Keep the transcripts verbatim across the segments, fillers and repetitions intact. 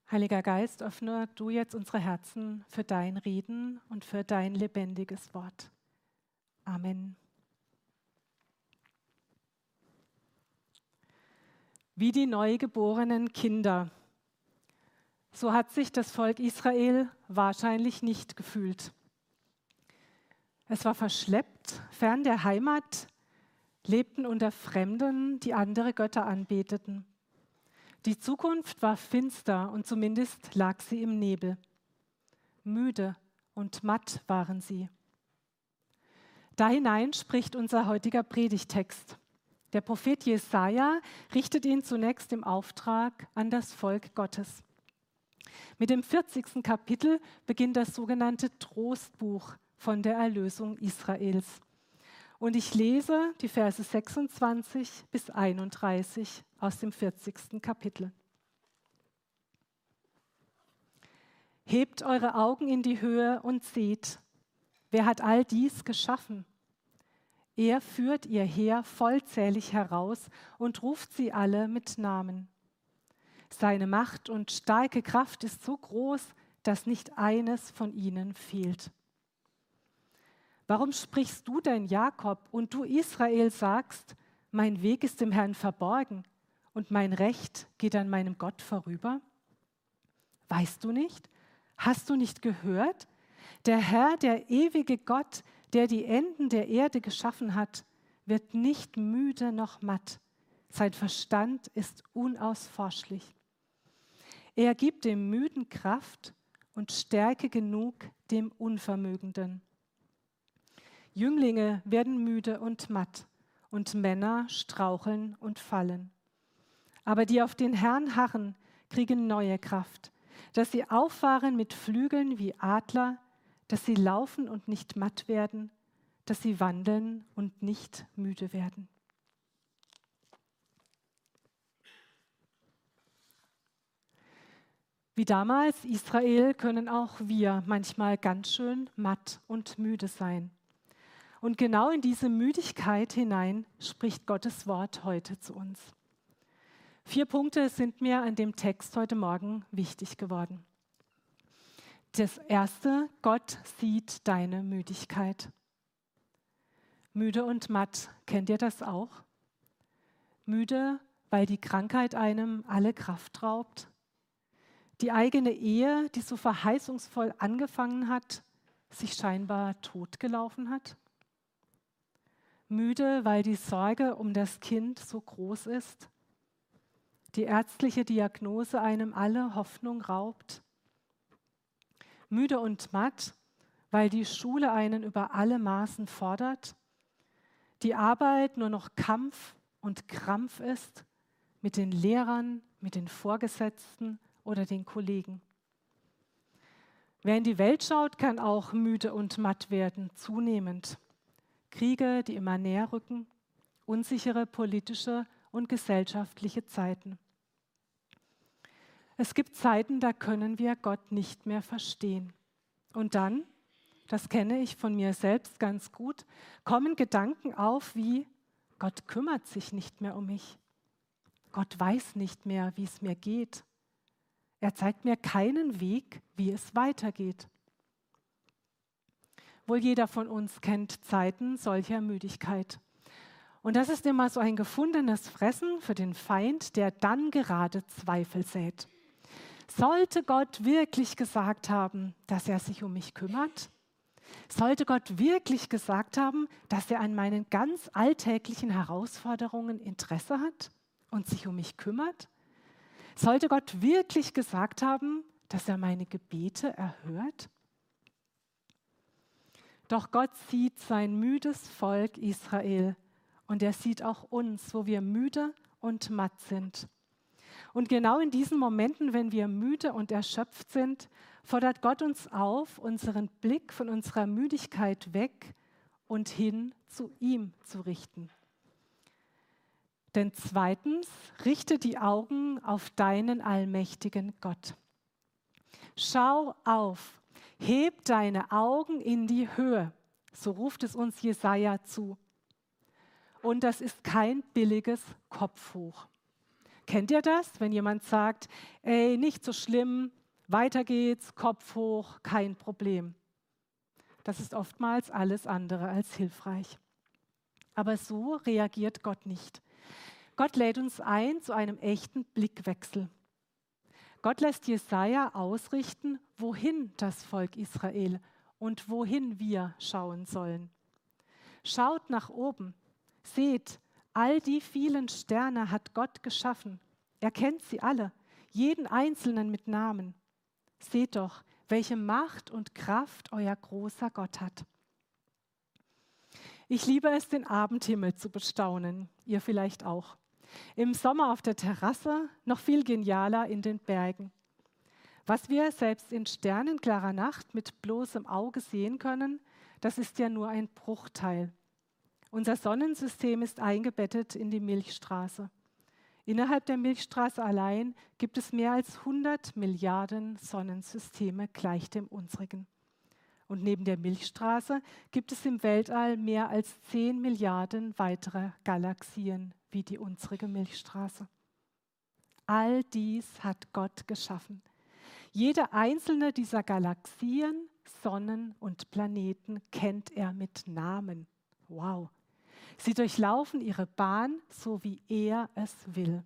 Heiliger Geist, öffne du jetzt unsere Herzen für dein Reden und für dein lebendiges Wort. Amen. Wie die neugeborenen Kinder, so hat sich das Volk Israel wahrscheinlich nicht gefühlt. Es war verschleppt, fern der Heimat, lebten unter Fremden, die andere Götter anbeteten. Die Zukunft war finster und zumindest lag sie im Nebel. Müde und matt waren sie. Da hinein spricht unser heutiger Predigtext. Der Prophet Jesaja richtet ihn zunächst im Auftrag an das Volk Gottes. Mit dem vierzigsten Kapitel beginnt das sogenannte Trostbuch von der Erlösung Israels. Und ich lese die Verse sechsundzwanzig bis einunddreißig aus dem vierzigsten Kapitel. Hebt eure Augen in die Höhe und seht, wer hat all dies geschaffen? Er führt ihr Heer vollzählig heraus und ruft sie alle mit Namen. Seine Macht und starke Kraft ist so groß, dass nicht eines von ihnen fehlt. Warum sprichst du denn, Jakob, und du, Israel, sagst, mein Weg ist dem Herrn verborgen und mein Recht geht an meinem Gott vorüber? Weißt du nicht? Hast du nicht gehört? Der Herr, der ewige Gott, der die Enden der Erde geschaffen hat, wird nicht müde noch matt. Sein Verstand ist unausforschlich. Er gibt dem Müden Kraft und Stärke genug dem Unvermögenden. Jünglinge werden müde und matt und Männer straucheln und fallen. Aber die auf den Herrn harren, kriegen neue Kraft, dass sie auffahren mit Flügeln wie Adler, dass sie laufen und nicht matt werden, dass sie wandeln und nicht müde werden. Wie damals Israel können auch wir manchmal ganz schön matt und müde sein. Und genau in diese Müdigkeit hinein spricht Gottes Wort heute zu uns. Vier Punkte sind mir an dem Text heute Morgen wichtig geworden. Das erste, Gott sieht deine Müdigkeit. Müde und matt, kennt ihr das auch? Müde, weil die Krankheit einem alle Kraft raubt. Die eigene Ehe, die so verheißungsvoll angefangen hat, sich scheinbar totgelaufen hat. Müde, weil die Sorge um das Kind so groß ist. Die ärztliche Diagnose einem alle Hoffnung raubt. Müde und matt, weil die Schule einen über alle Maßen fordert. Die Arbeit nur noch Kampf und Krampf ist mit den Lehrern, mit den Vorgesetzten oder den Kollegen. Wer in die Welt schaut, kann auch müde und matt werden, zunehmend. Kriege, die immer näher rücken, unsichere politische und gesellschaftliche Zeiten. Es gibt Zeiten, da können wir Gott nicht mehr verstehen. Und dann, das kenne ich von mir selbst ganz gut, kommen Gedanken auf wie, Gott kümmert sich nicht mehr um mich. Gott weiß nicht mehr, wie es mir geht. Er zeigt mir keinen Weg, wie es weitergeht. Wohl jeder von uns kennt Zeiten solcher Müdigkeit. Und das ist immer so ein gefundenes Fressen für den Feind, der dann gerade Zweifel sät. Sollte Gott wirklich gesagt haben, dass er sich um mich kümmert? Sollte Gott wirklich gesagt haben, dass er an meinen ganz alltäglichen Herausforderungen Interesse hat und sich um mich kümmert? Sollte Gott wirklich gesagt haben, dass er meine Gebete erhört? Doch Gott sieht sein müdes Volk Israel und er sieht auch uns, wo wir müde und matt sind. Und genau in diesen Momenten, wenn wir müde und erschöpft sind, fordert Gott uns auf, unseren Blick von unserer Müdigkeit weg und hin zu ihm zu richten. Denn zweitens, richte die Augen auf deinen allmächtigen Gott. Schau auf, heb deine Augen in die Höhe, so ruft es uns Jesaja zu. Und das ist kein billiges Kopfhoch. Kennt ihr das, wenn jemand sagt, ey, nicht so schlimm, weiter geht's, Kopf hoch, kein Problem? Das ist oftmals alles andere als hilfreich. Aber so reagiert Gott nicht. Gott lädt uns ein zu einem echten Blickwechsel. Gott lässt Jesaja ausrichten, wohin das Volk Israel und wohin wir schauen sollen. Schaut nach oben, seht, all die vielen Sterne hat Gott geschaffen. Er kennt sie alle, jeden einzelnen mit Namen. Seht doch, welche Macht und Kraft euer großer Gott hat. Ich liebe es, den Abendhimmel zu bestaunen, ihr vielleicht auch. Im Sommer auf der Terrasse, noch viel genialer in den Bergen. Was wir selbst in sternenklarer Nacht mit bloßem Auge sehen können, das ist ja nur ein Bruchteil. Unser Sonnensystem ist eingebettet in die Milchstraße. Innerhalb der Milchstraße allein gibt es mehr als hundert Milliarden Sonnensysteme gleich dem unsrigen. Und neben der Milchstraße gibt es im Weltall mehr als zehn Milliarden weitere Galaxien wie die unsrige Milchstraße. All dies hat Gott geschaffen. Jede einzelne dieser Galaxien, Sonnen und Planeten kennt er mit Namen. Wow! Sie durchlaufen ihre Bahn, so wie er es will.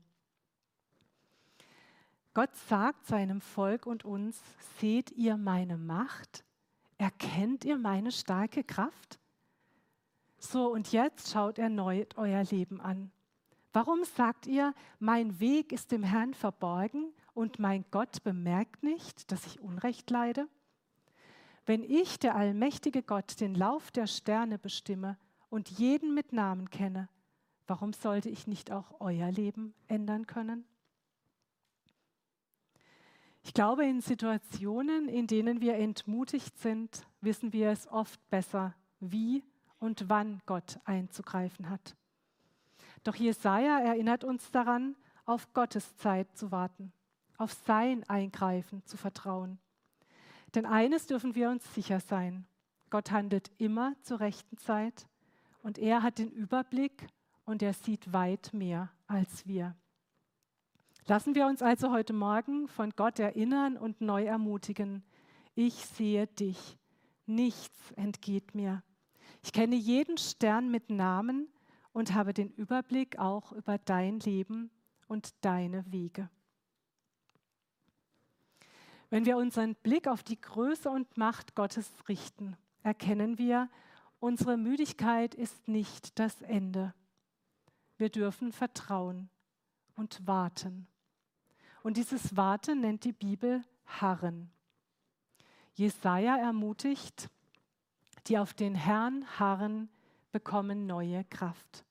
Gott sagt seinem Volk und uns, seht ihr meine Macht? Erkennt ihr meine starke Kraft? So, und jetzt schaut erneut euer Leben an. Warum sagt ihr, mein Weg ist dem Herrn verborgen und mein Gott bemerkt nicht, dass ich Unrecht leide? Wenn ich, der allmächtige Gott, den Lauf der Sterne bestimme und jeden mit Namen kenne, warum sollte ich nicht auch euer Leben ändern können? Ich glaube, in Situationen, in denen wir entmutigt sind, wissen wir es oft besser, wie und wann Gott einzugreifen hat. Doch Jesaja erinnert uns daran, auf Gottes Zeit zu warten, auf sein Eingreifen zu vertrauen. Denn eines dürfen wir uns sicher sein: Gott handelt immer zur rechten Zeit und er hat den Überblick und er sieht weit mehr als wir. Lassen wir uns also heute Morgen von Gott erinnern und neu ermutigen. Ich sehe dich, nichts entgeht mir. Ich kenne jeden Stern mit Namen und habe den Überblick auch über dein Leben und deine Wege. Wenn wir unseren Blick auf die Größe und Macht Gottes richten, erkennen wir, unsere Müdigkeit ist nicht das Ende. Wir dürfen vertrauen und warten. Und dieses Warten nennt die Bibel Harren. Jesaja ermutigt, die auf den Herrn harren, bekommen neue Kraft.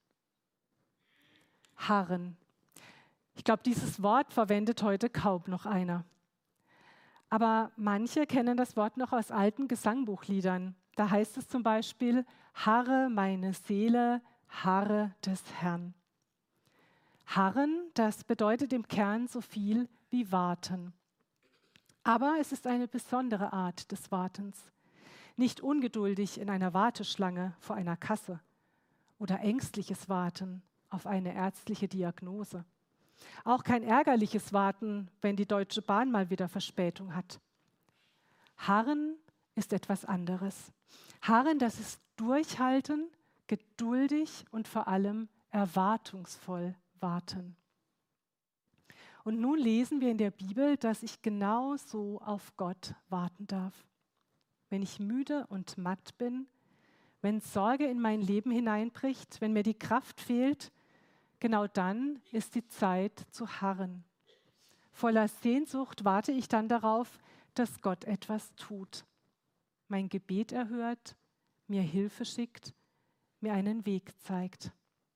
Harren. Ich glaube, dieses Wort verwendet heute kaum noch einer. Aber manche kennen das Wort noch aus alten Gesangbuchliedern. Da heißt es zum Beispiel, harre meine Seele, harre des Herrn. Harren, das bedeutet im Kern so viel wie warten. Aber es ist eine besondere Art des Wartens. Nicht ungeduldig in einer Warteschlange vor einer Kasse oder ängstliches Warten auf eine ärztliche Diagnose. Auch kein ärgerliches Warten, wenn die Deutsche Bahn mal wieder Verspätung hat. Harren ist etwas anderes. Harren, das ist durchhalten, geduldig und vor allem erwartungsvoll warten. Und nun lesen wir in der Bibel, dass ich genau so auf Gott warten darf. Wenn ich müde und matt bin, wenn Sorge in mein Leben hineinbricht, wenn mir die Kraft fehlt, genau dann ist die Zeit zu harren. Voller Sehnsucht warte ich dann darauf, dass Gott etwas tut, mein Gebet erhört, mir Hilfe schickt, mir einen Weg zeigt.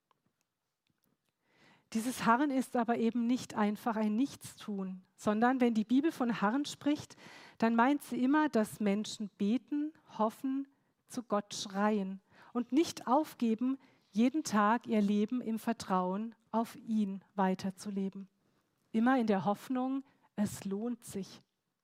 Dieses Harren ist aber eben nicht einfach ein Nichtstun, sondern wenn die Bibel von Harren spricht, dann meint sie immer, dass Menschen beten, hoffen, zu Gott schreien und nicht aufgeben, jeden Tag ihr Leben im Vertrauen auf ihn weiterzuleben. Immer in der Hoffnung, es lohnt sich.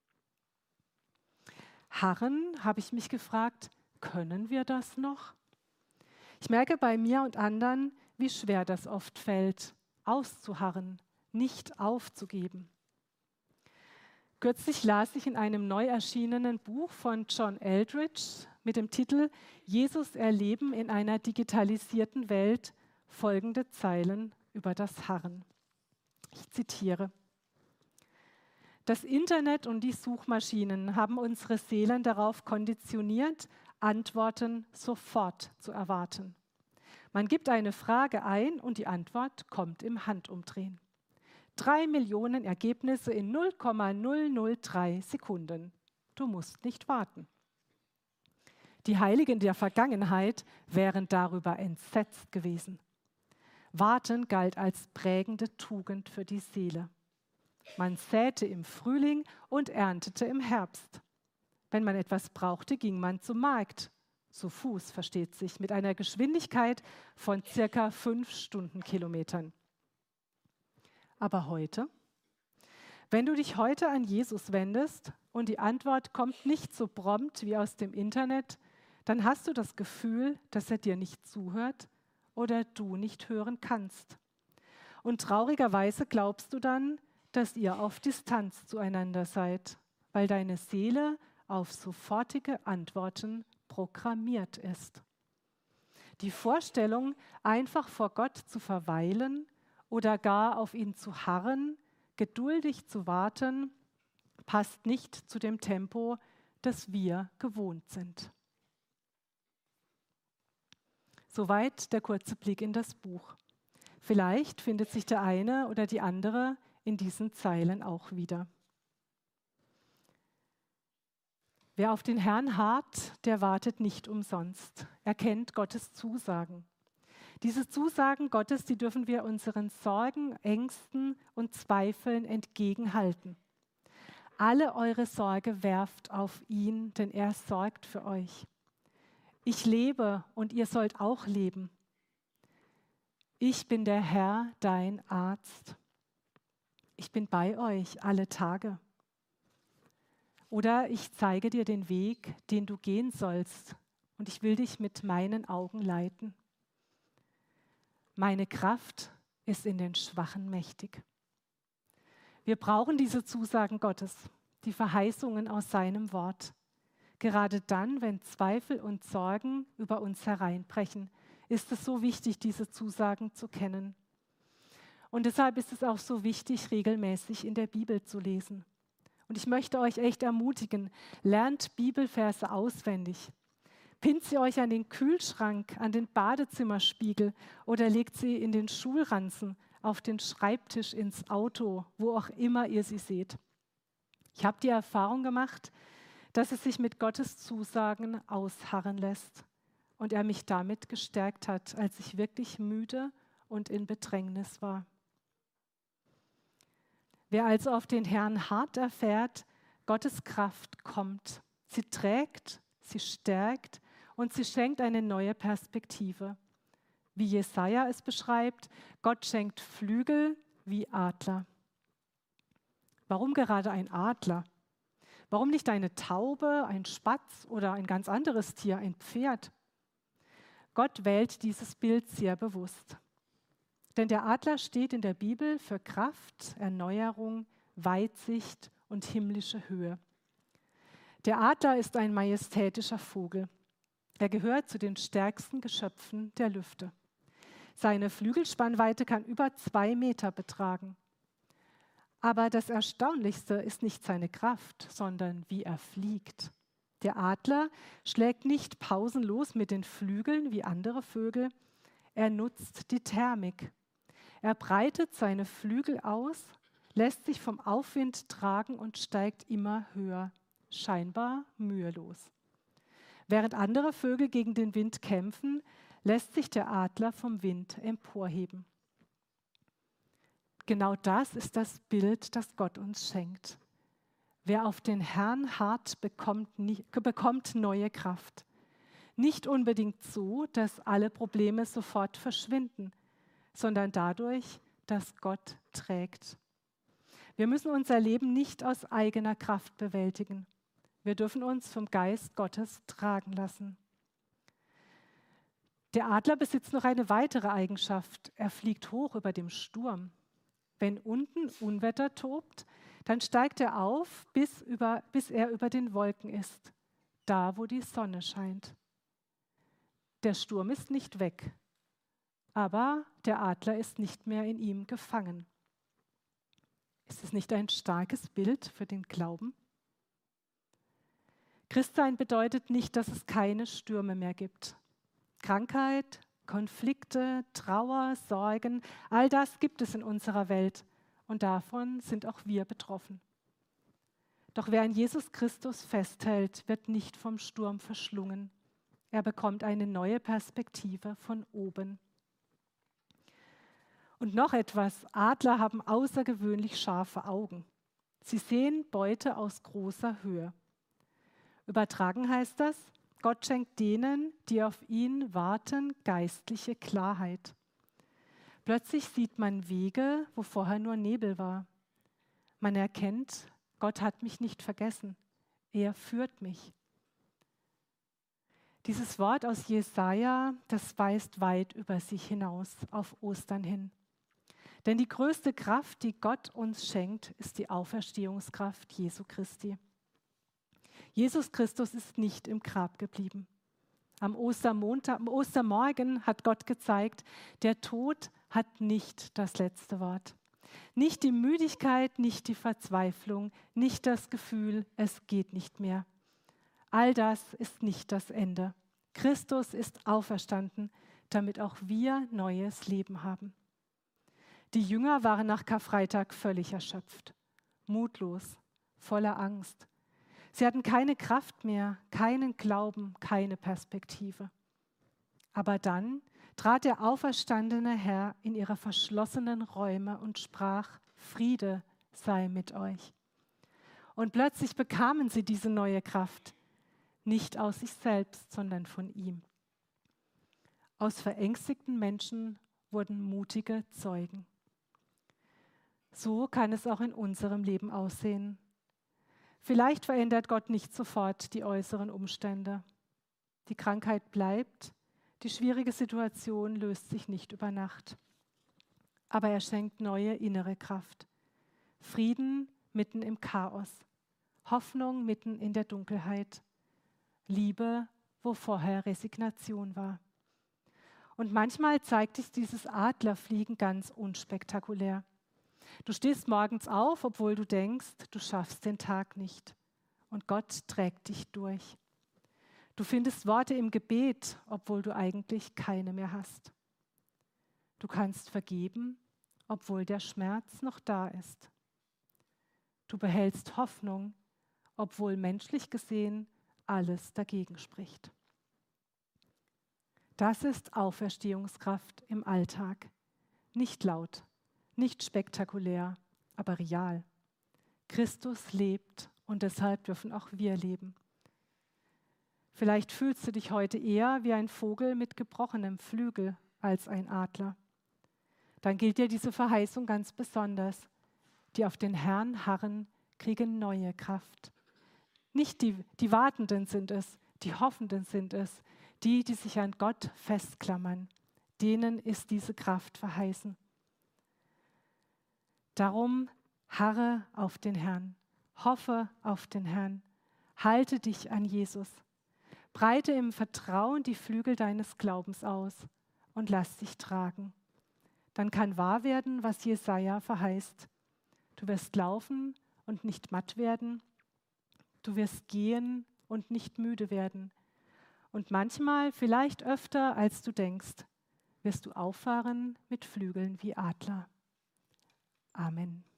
Harren, habe ich mich gefragt, können wir das noch? Ich merke bei mir und anderen, wie schwer das oft fällt, auszuharren, nicht aufzugeben. Kürzlich las ich in einem neu erschienenen Buch von John Eldredge mit dem Titel Jesus erleben in einer digitalisierten Welt folgende Zeilen über das Harren. Ich zitiere: Das Internet und die Suchmaschinen haben unsere Seelen darauf konditioniert, Antworten sofort zu erwarten. Man gibt eine Frage ein und die Antwort kommt im Handumdrehen. Drei Millionen Ergebnisse in null Komma null null drei Sekunden. Du musst nicht warten. Die Heiligen der Vergangenheit wären darüber entsetzt gewesen. Warten galt als prägende Tugend für die Seele. Man säte im Frühling und erntete im Herbst. Wenn man etwas brauchte, ging man zum Markt. Zu Fuß, versteht sich, mit einer Geschwindigkeit von circa fünf Stundenkilometern. Aber heute? Wenn du dich heute an Jesus wendest und die Antwort kommt nicht so prompt wie aus dem Internet, dann hast du das Gefühl, dass er dir nicht zuhört oder du nicht hören kannst. Und traurigerweise glaubst du dann, dass ihr auf Distanz zueinander seid, weil deine Seele auf sofortige Antworten programmiert ist. Die Vorstellung, einfach vor Gott zu verweilen oder gar auf ihn zu harren, geduldig zu warten, passt nicht zu dem Tempo, das wir gewohnt sind. Soweit der kurze Blick in das Buch. Vielleicht findet sich der eine oder die andere in diesen Zeilen auch wieder. Wer auf den Herrn harrt, der wartet nicht umsonst. Er kennt Gottes Zusagen. Diese Zusagen Gottes, die dürfen wir unseren Sorgen, Ängsten und Zweifeln entgegenhalten. Alle eure Sorge werft auf ihn, denn er sorgt für euch. Ich lebe und ihr sollt auch leben. Ich bin der Herr, dein Arzt. Ich bin bei euch alle Tage. Oder ich zeige dir den Weg, den du gehen sollst, und ich will dich mit meinen Augen leiten. Meine Kraft ist in den Schwachen mächtig. Wir brauchen diese Zusagen Gottes, die Verheißungen aus seinem Wort. Gerade dann, wenn Zweifel und Sorgen über uns hereinbrechen, ist es so wichtig, diese Zusagen zu kennen. Und deshalb ist es auch so wichtig, regelmäßig in der Bibel zu lesen. Und ich möchte euch echt ermutigen, lernt Bibelverse auswendig. Pinnt sie euch an den Kühlschrank, an den Badezimmerspiegel oder legt sie in den Schulranzen, auf den Schreibtisch, ins Auto, wo auch immer ihr sie seht. Ich habe die Erfahrung gemacht, dass es sich mit Gottes Zusagen ausharren lässt und er mich damit gestärkt hat, als ich wirklich müde und in Bedrängnis war. Wer also auf den Herrn hart erfährt, Gottes Kraft kommt. Sie trägt, sie stärkt und sie schenkt eine neue Perspektive. Wie Jesaja es beschreibt, Gott schenkt Flügel wie Adler. Warum gerade ein Adler? Warum nicht eine Taube, ein Spatz oder ein ganz anderes Tier, ein Pferd? Gott wählt dieses Bild sehr bewusst. Denn der Adler steht in der Bibel für Kraft, Erneuerung, Weitsicht und himmlische Höhe. Der Adler ist ein majestätischer Vogel. Er gehört zu den stärksten Geschöpfen der Lüfte. Seine Flügelspannweite kann über zwei Meter betragen. Aber das Erstaunlichste ist nicht seine Kraft, sondern wie er fliegt. Der Adler schlägt nicht pausenlos mit den Flügeln wie andere Vögel. Er nutzt die Thermik. Er breitet seine Flügel aus, lässt sich vom Aufwind tragen und steigt immer höher, scheinbar mühelos. Während andere Vögel gegen den Wind kämpfen, lässt sich der Adler vom Wind emporheben. Genau das ist das Bild, das Gott uns schenkt. Wer auf den Herrn harrt, bekommt, nie, bekommt neue Kraft. Nicht unbedingt so, dass alle Probleme sofort verschwinden, sondern dadurch, dass Gott trägt. Wir müssen unser Leben nicht aus eigener Kraft bewältigen. Wir dürfen uns vom Geist Gottes tragen lassen. Der Adler besitzt noch eine weitere Eigenschaft. Er fliegt hoch über dem Sturm. Wenn unten Unwetter tobt, dann steigt er auf, bis, über, bis er über den Wolken ist, da wo die Sonne scheint. Der Sturm ist nicht weg, aber der Adler ist nicht mehr in ihm gefangen. Ist es nicht ein starkes Bild für den Glauben? Christsein bedeutet nicht, dass es keine Stürme mehr gibt. Krankheit, Konflikte, Trauer, Sorgen, all das gibt es in unserer Welt und davon sind auch wir betroffen. Doch wer an Jesus Christus festhält, wird nicht vom Sturm verschlungen. Er bekommt eine neue Perspektive von oben. Und noch etwas, Adler haben außergewöhnlich scharfe Augen. Sie sehen Beute aus großer Höhe. Übertragen heißt das, Gott schenkt denen, die auf ihn warten, geistliche Klarheit. Plötzlich sieht man Wege, wo vorher nur Nebel war. Man erkennt, Gott hat mich nicht vergessen. Er führt mich. Dieses Wort aus Jesaja, das weist weit über sich hinaus, auf Ostern hin. Denn die größte Kraft, die Gott uns schenkt, ist die Auferstehungskraft Jesu Christi. Jesus Christus ist nicht im Grab geblieben. Am Ostermontag, am Ostermorgen hat Gott gezeigt, der Tod hat nicht das letzte Wort. Nicht die Müdigkeit, nicht die Verzweiflung, nicht das Gefühl, es geht nicht mehr. All das ist nicht das Ende. Christus ist auferstanden, damit auch wir neues Leben haben. Die Jünger waren nach Karfreitag völlig erschöpft, mutlos, voller Angst. Sie hatten keine Kraft mehr, keinen Glauben, keine Perspektive. Aber dann trat der auferstandene Herr in ihre verschlossenen Räume und sprach, Friede sei mit euch. Und plötzlich bekamen sie diese neue Kraft, nicht aus sich selbst, sondern von ihm. Aus verängstigten Menschen wurden mutige Zeugen. So kann es auch in unserem Leben aussehen. Vielleicht verändert Gott nicht sofort die äußeren Umstände. Die Krankheit bleibt, die schwierige Situation löst sich nicht über Nacht. Aber er schenkt neue innere Kraft. Frieden mitten im Chaos, Hoffnung mitten in der Dunkelheit, Liebe, wo vorher Resignation war. Und manchmal zeigt sich dieses Adlerfliegen ganz unspektakulär. Du stehst morgens auf, obwohl du denkst, du schaffst den Tag nicht. Und Gott trägt dich durch. Du findest Worte im Gebet, obwohl du eigentlich keine mehr hast. Du kannst vergeben, obwohl der Schmerz noch da ist. Du behältst Hoffnung, obwohl menschlich gesehen alles dagegen spricht. Das ist Auferstehungskraft im Alltag. Nicht laut, nicht spektakulär, aber real. Christus lebt und deshalb dürfen auch wir leben. Vielleicht fühlst du dich heute eher wie ein Vogel mit gebrochenem Flügel als ein Adler. Dann gilt dir diese Verheißung ganz besonders. Die auf den Herrn harren, kriegen neue Kraft. Nicht die, die Wartenden sind es, die Hoffenden sind es, die, die sich an Gott festklammern. Denen ist diese Kraft verheißen. Darum harre auf den Herrn, hoffe auf den Herrn, halte dich an Jesus, breite im Vertrauen die Flügel deines Glaubens aus und lass dich tragen. Dann kann wahr werden, was Jesaja verheißt. Du wirst laufen und nicht matt werden, du wirst gehen und nicht müde werden. Und manchmal, vielleicht öfter als du denkst, wirst du auffahren mit Flügeln wie Adler. Amen.